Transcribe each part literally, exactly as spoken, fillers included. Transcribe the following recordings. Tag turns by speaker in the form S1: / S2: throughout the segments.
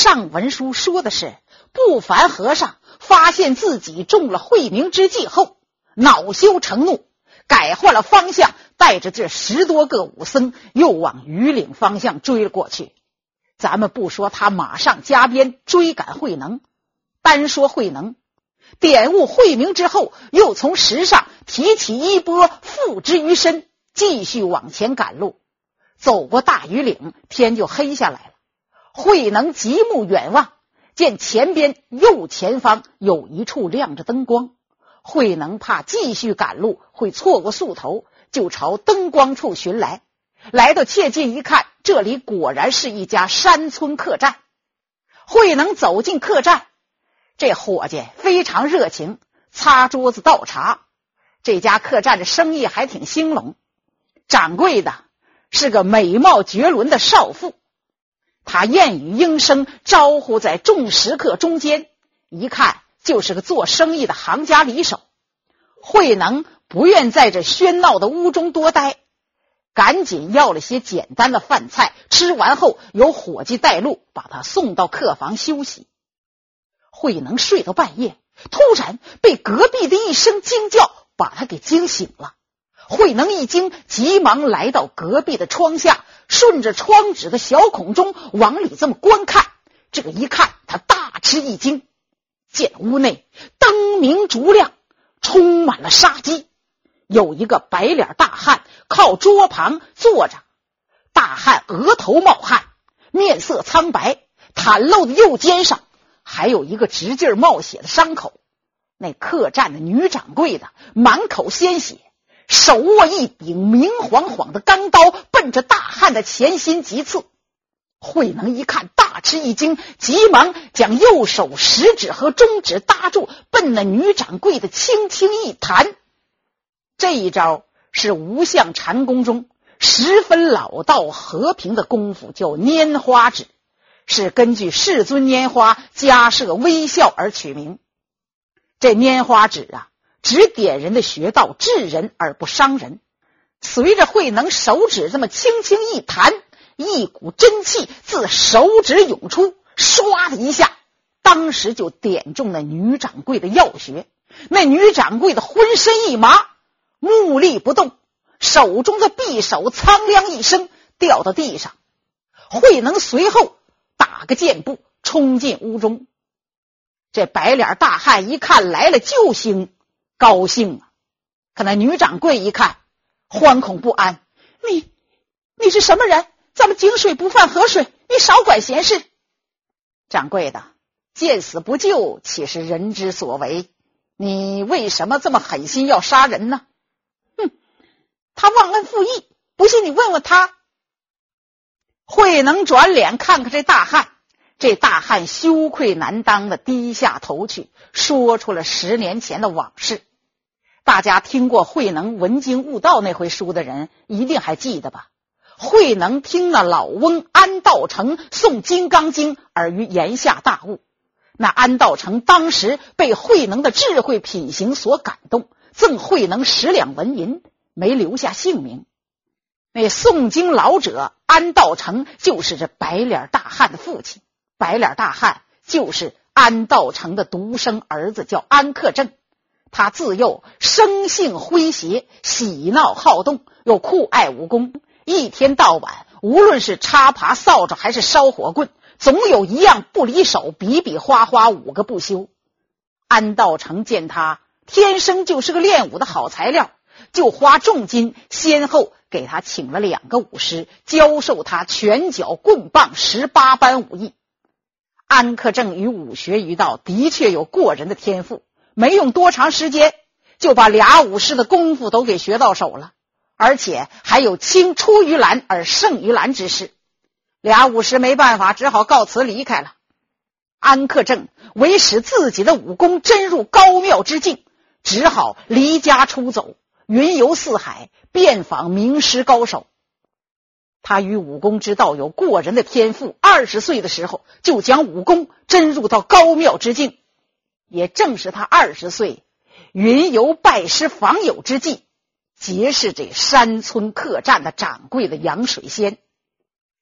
S1: 上文书说的是，不凡和尚发现自己中了慧明之计后，恼羞成怒，改换了方向，带着这十多个武僧又往榆岭方向追了过去。咱们不说他马上加鞭追赶慧能，单说慧能点悟慧明之后，又从石上提起衣钵，付之于身，继续往前赶路。走过大榆岭，天就黑下来了。慧能极目远望，见前边右前方有一处亮着灯光。慧能怕继续赶路会错过宿头，就朝灯光处寻来。来到切近一看，这里果然是一家山村客栈。慧能走进客栈，这伙计非常热情，擦桌子倒茶。这家客栈的生意还挺兴隆，掌柜的是个美貌绝伦的少妇，她燕语莺声，招呼在众食客中间，一看就是个做生意的行家里手。慧能不愿在这喧闹的屋中多待，赶紧要了些简单的饭菜，吃完后由伙计带路，把他送到客房休息。慧能睡到半夜，突然被隔壁的一声惊叫把他给惊醒了。慧能一惊，急忙来到隔壁的窗下，顺着窗纸的小孔中往里这么观看。这个一看，他大吃一惊，见屋内灯明烛亮，充满了杀机。有一个白脸大汉靠桌旁坐着，大汉额头冒汗，面色苍白，袒露的右肩上还有一个直劲冒血的伤口。那客栈的女掌柜的满口鲜血，手握一柄明晃晃的钢刀，奔着大汉的前心急刺。慧能一看大吃一惊，急忙将右手食指和中指搭住，奔那女掌柜的轻轻一弹。这一招是无相禅功中十分老道和平的功夫，叫拈花指，是根据世尊拈花加设微笑而取名。这拈花指啊，只点人的穴道，治人而不伤人。随着慧能手指这么轻轻一弹，一股真气自手指涌出，唰的一下，当时就点中了女掌柜的要穴。那女掌柜的浑身一麻，目立不动，手中的匕首苍凉一声掉到地上。慧能随后打个箭步冲进屋中。这白脸大汉一看来了救星，高兴啊！可那女掌柜一看，惶恐不安：“你你是什么人？咱们井水不犯河水，你少管闲事。”掌柜的，见死不救岂是人之所为？你为什么这么狠心要杀人呢？哼，他忘恩负义，不信你问问他。慧能转脸看看这大汉，这大汉羞愧难当的低下头去，说出了十年前的往事。大家听过慧能闻经悟道那回书的人一定还记得吧？慧能听了老翁安道成诵金刚经而于言下大悟。那安道成当时被慧能的智慧品行所感动，赠慧能十两纹银，没留下姓名。那诵经老者安道成就是这白脸大汉的父亲，白脸大汉就是安道成的独生儿子，叫安克正。他自幼生性诙谐，喜闹好动，又酷爱武功，一天到晚无论是插耙扫帚还是烧火棍，总有一样不离手，比比划划五个不休。安道成见他天生就是个练武的好材料，就花重金先后给他请了两个武师，教授他拳脚棍棒十八般武艺。安克正与武学一道的确有过人的天赋，没用多长时间就把俩武师的功夫都给学到手了，而且还有轻出于蓝而胜于蓝之势。俩武师没办法，只好告辞离开了。安克正为使自己的武功臻入高妙之境，只好离家出走，云游四海，遍访名师高手。他与武功之道有过人的天赋，二十岁的时候就将武功臻入到高妙之境。也正是他二十岁云游拜师访友之际，结识这山村客栈的掌柜的杨水仙。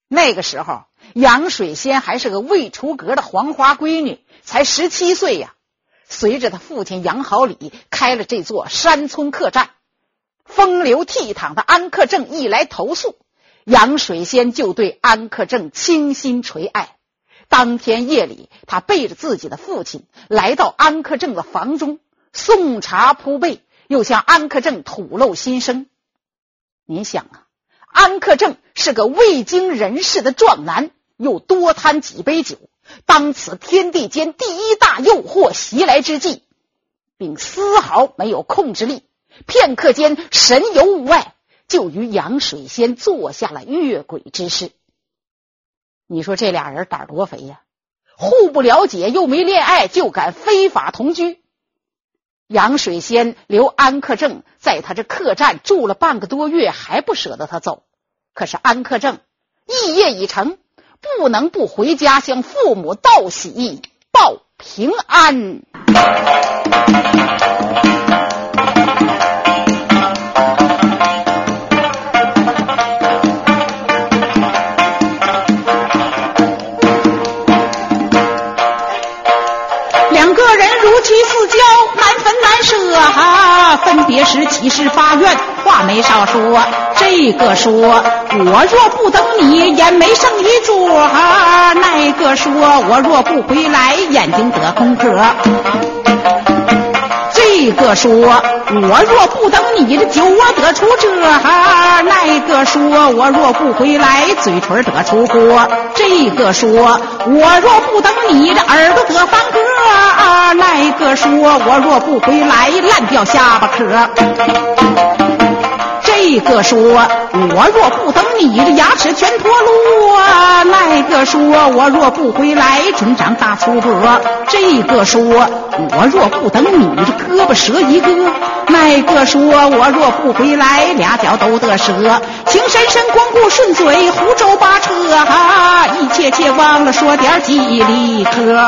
S1: 那个时候杨水仙还是个未出阁的黄花闺女，才十七岁呀。随着他父亲杨好礼开了这座山村客栈，风流倜傥的安克正一来投宿，杨水仙就对安克正倾心垂爱。当天夜里，他背着自己的父亲来到安克正的房中，送茶铺被，又向安克正吐露心声。您想啊，安克正是个未经人事的壮男，又多贪几杯酒，当此天地间第一大诱惑袭来之际，并丝毫没有控制力，片刻间神游物外，就与杨水仙做下了越轨之事。你说这俩人胆多肥呀，互不了解又没恋爱，就敢非法同居。杨水仙留安克正在他这客栈住了半个多月，还不舍得他走。可是安克正议业已成，不能不回家向父母道喜报平安。
S2: 两个人如漆似胶，难分难舍啊！分别时起誓发愿，话没少说。这个说我若不等你，眼没剩一珠啊；那个说我若不回来，眼睛得空壳。这个说我若不等你，这酒窝得出褶啊；那个说我若不回来，嘴唇得出锅。这个说我若不等你，这耳朵得翻个啊；那个说我若不回来，烂掉下巴壳。这个说我若不等你，这牙齿全脱落啊；那个说我若不回来，准长大粗脖。这个说我若不等你，这胳膊折一个；那个说我若不回来，俩脚都得折。情深深光顾顺嘴，胡诌八扯啊，一切切忘了说点吉利科。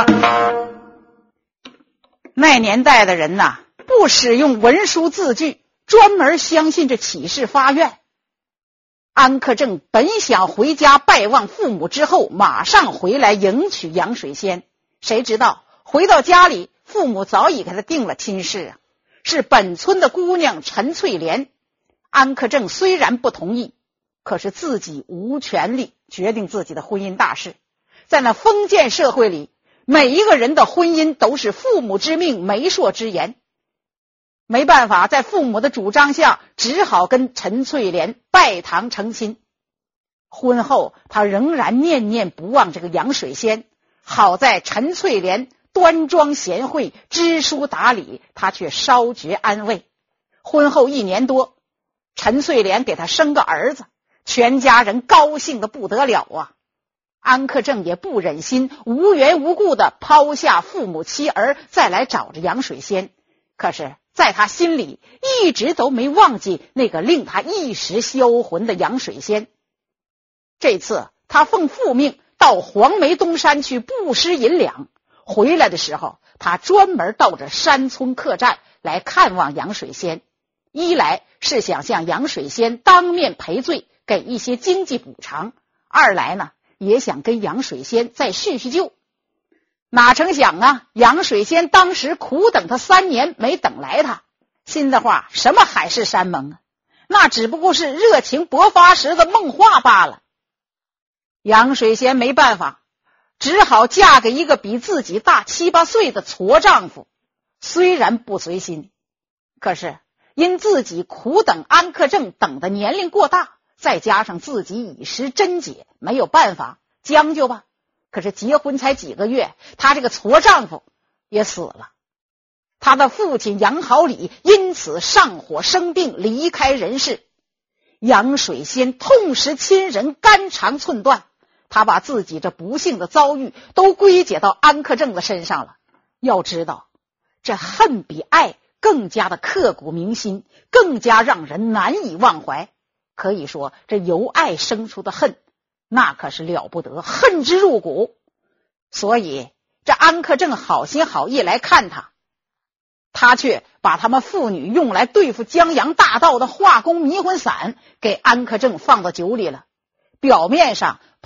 S1: 那年代的人呐，不使用文书字句，专门相信这起誓发愿。安克正本想回家拜望父母之后马上回来迎娶杨水仙，谁知道回到家里，父母早已给他定了亲事啊，是本村的姑娘陈翠莲。安克正虽然不同意，可是自己无权利决定自己的婚姻大事。在那封建社会里，每一个人的婚姻都是父母之命，媒妁之言。没办法，在父母的主张下，只好跟陈翠莲拜堂成亲。婚后他仍然念念不忘这个杨水仙，好在陈翠莲端庄贤惠，知书达理，他却稍觉安慰。婚后一年多，陈翠莲给他生个儿子，全家人高兴得不得了啊！安克正也不忍心无缘无故的抛下父母妻儿，再来找着杨水仙。可是在他心里一直都没忘记那个令他一时销魂的杨水仙。这次他奉父命到黄梅东山去布施银两，回来的时候他专门到这山村客栈来看望杨水仙，一来是想向杨水仙当面赔罪，给一些经济补偿；二来呢，也想跟杨水仙再叙叙旧。哪成想啊，杨水仙当时苦等他三年没等来他，心的话什么海誓山盟啊，那只不过是热情勃发时的梦话罢了。杨水仙没办法，只好嫁给一个比自己大七八岁的矬丈夫。虽然不随心，可是因自己苦等安克正等的年龄过大，再加上自己已识贞洁，没有办法，将就吧。可是结婚才几个月，他这个矬丈夫也死了。他的父亲杨好礼因此上火生病，离开人世。杨水仙痛失亲人，肝肠寸断，他把自己这不幸的遭遇都归结到安克正的身上了。要知道，这恨比爱更加的刻骨铭心，更加让人难以忘怀。可以说，这由爱生出的恨，那可是了不得，恨之入骨。所以这安克正好心好意来看他，他却把他们父女用来对付江洋大盗的化工迷魂散给安克正放到酒里了。表面上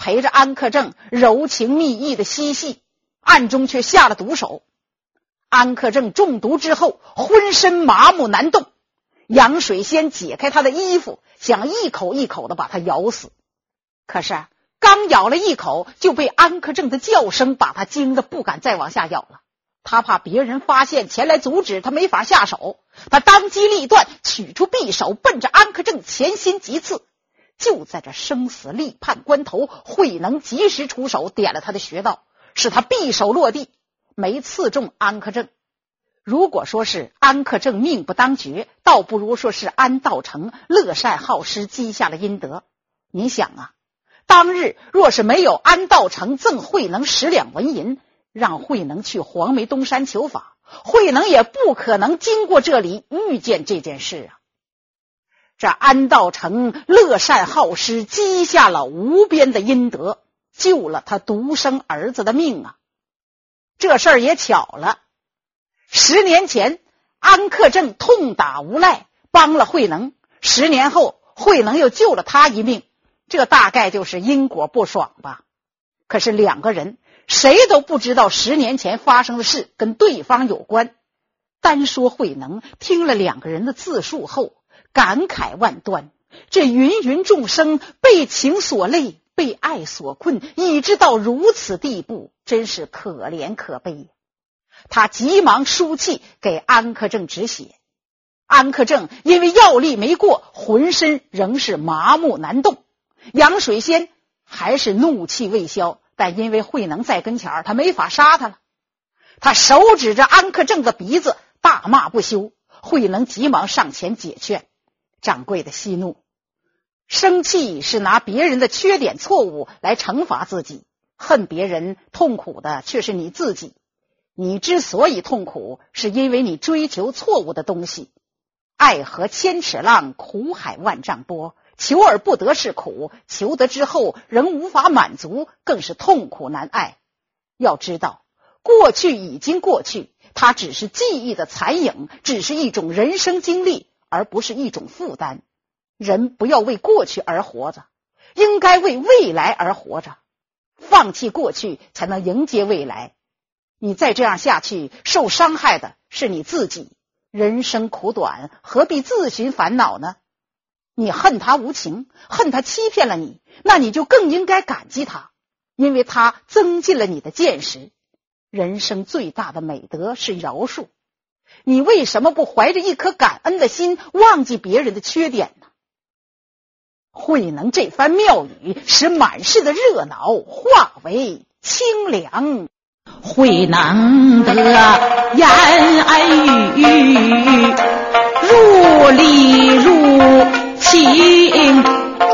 S1: 陪着安克正柔情蜜意的嬉戏，暗中却下了毒手。安克正中毒之后浑身麻木难动，杨水仙解开他的衣服，想一口一口的把他咬死。可是刚咬了一口，就被安克正的叫声把他惊得不敢再往下咬了。他怕别人发现前来阻止，他没法下手。他当机立断，取出匕首，奔着安克正前心急刺。就在这生死立判关头，慧能及时出手，点了他的穴道，使他匕首落地，没刺中安克正。如果说是安克正命不当绝，倒不如说是安道成乐善好施，积下了阴德。您想啊，当日若是没有安道成赠慧能十两纹银，让慧能去黄梅东山求法，慧能也不可能经过这里遇见这件事啊。这安道成乐善好施，积下了无边的阴德，救了他独生儿子的命啊。这事儿也巧了，十年前安克正痛打无赖，帮了慧能，十年后慧能又救了他一命，这大概就是因果不爽吧。可是两个人谁都不知道十年前发生的事跟对方有关。单说慧能听了两个人的自述后，感慨万端，这芸芸众生被情所累，被爱所困，以致到如此地步，真是可怜可悲。他急忙输气给安克正止血。安克正因为药力没过，浑身仍是麻木难动。杨水仙还是怒气未消，但因为慧能在跟前儿，他没法杀他了。他手指着安克正的鼻子大骂不休。慧能急忙上前解劝。掌柜的息怒，生气是拿别人的缺点错误来惩罚自己，恨别人痛苦的却是你自己。你之所以痛苦，是因为你追求错误的东西。爱河千尺浪，苦海万丈波，求而不得是苦，求得之后仍无法满足，更是痛苦难挨。要知道，过去已经过去，它只是记忆的残影，只是一种人生经历，而不是一种负担。人不要为过去而活着，应该为未来而活着。放弃过去，才能迎接未来。你再这样下去，受伤害的是你自己。人生苦短，何必自寻烦恼呢？你恨他无情，恨他欺骗了你，那你就更应该感激他，因为他增进了你的见识。人生最大的美德是饶恕。你为什么不怀着一颗感恩的心，忘记别人的缺点呢？慧能这番妙语，使满室的热闹化为清凉。
S2: 慧能的言恩语，如理如情，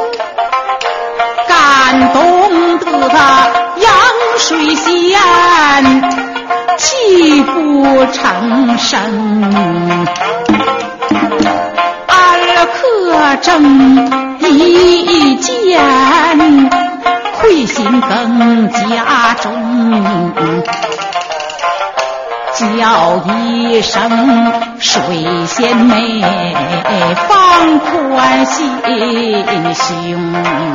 S2: 感动得杨水仙泣不成声。二克正一见，愧心更加重，叫一声水仙妹，放宽心胸。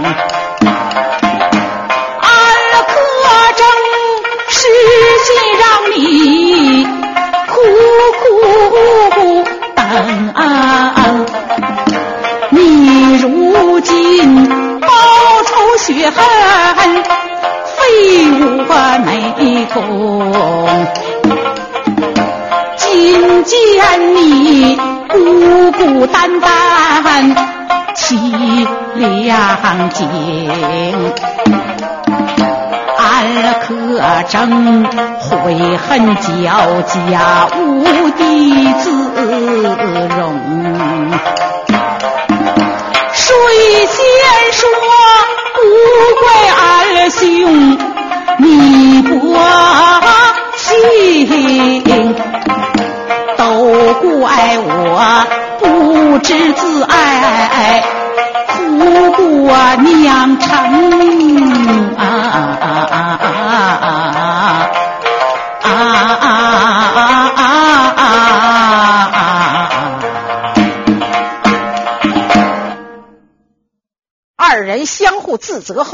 S2: 二克正是心让你苦苦等，你如今报仇雪恨，非我内功。今见你孤孤单单，凄凉景。二克正悔恨交加，无地自容。水仙说不怪二兄你薄情，都怪我不知自爱，苦过娘成啊啊啊啊啊啊啊啊！
S1: 二人相互自责后，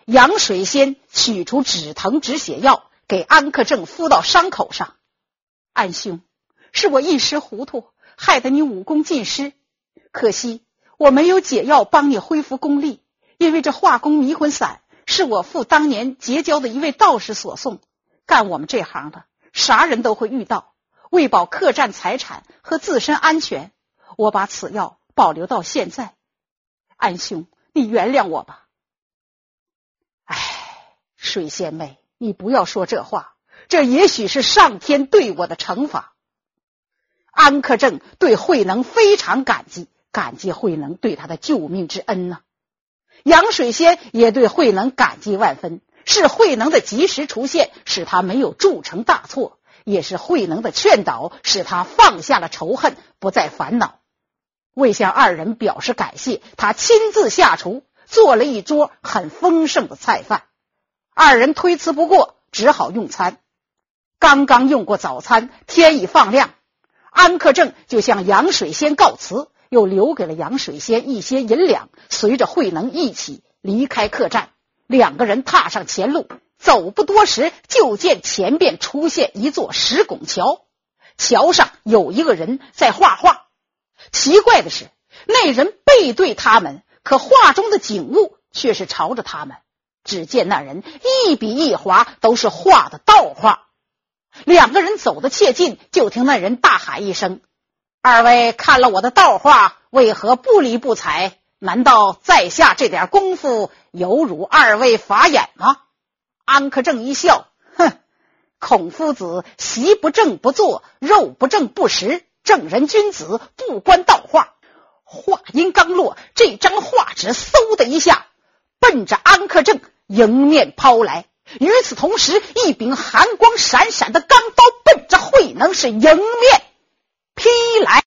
S1: 杨水仙取出止疼止血药，给安克正敷到伤口上。安兄，是我一时糊涂，害得你武功尽失，可惜我没有解药帮你恢复功力，因为这化功迷魂散是我父当年结交的一位道士所送，干我们这行的啥人都会遇到，为保客栈财产和自身安全，我把此药保留到现在。安兄，你原谅我吧。唉，水仙妹，你不要说这话，这也许是上天对我的惩罚。安克正对慧能非常感激，感激慧能对他的救命之恩呢、啊。杨水仙也对慧能感激万分，是慧能的及时出现使他没有铸成大错，也是慧能的劝导使他放下了仇恨，不再烦恼。为向二人表示感谢，他亲自下厨做了一桌很丰盛的菜饭，二人推辞不过，只好用餐。刚刚用过早餐，天已放亮，安克正就向杨水仙告辞，又留给了杨水仙一些银两，随着慧能一起离开客栈。两个人踏上前路，走不多时，就见前边出现一座石拱桥，桥上有一个人在画画。奇怪的是，那人背对他们，可画中的景物却是朝着他们。只见那人一笔一划都是画的道画。两个人走得切近，就听那人大喊一声：二位看了我的道画，为何不理不睬？难道在下这点功夫有辱二位法眼吗？安克正一笑，哼，孔夫子席不正不坐，肉不正不食，正人君子不观道画。话音刚落，这张画纸嗖的一下奔着安克正迎面抛来，与此同时，一柄寒光闪闪的钢刀奔着慧能是迎面劈来。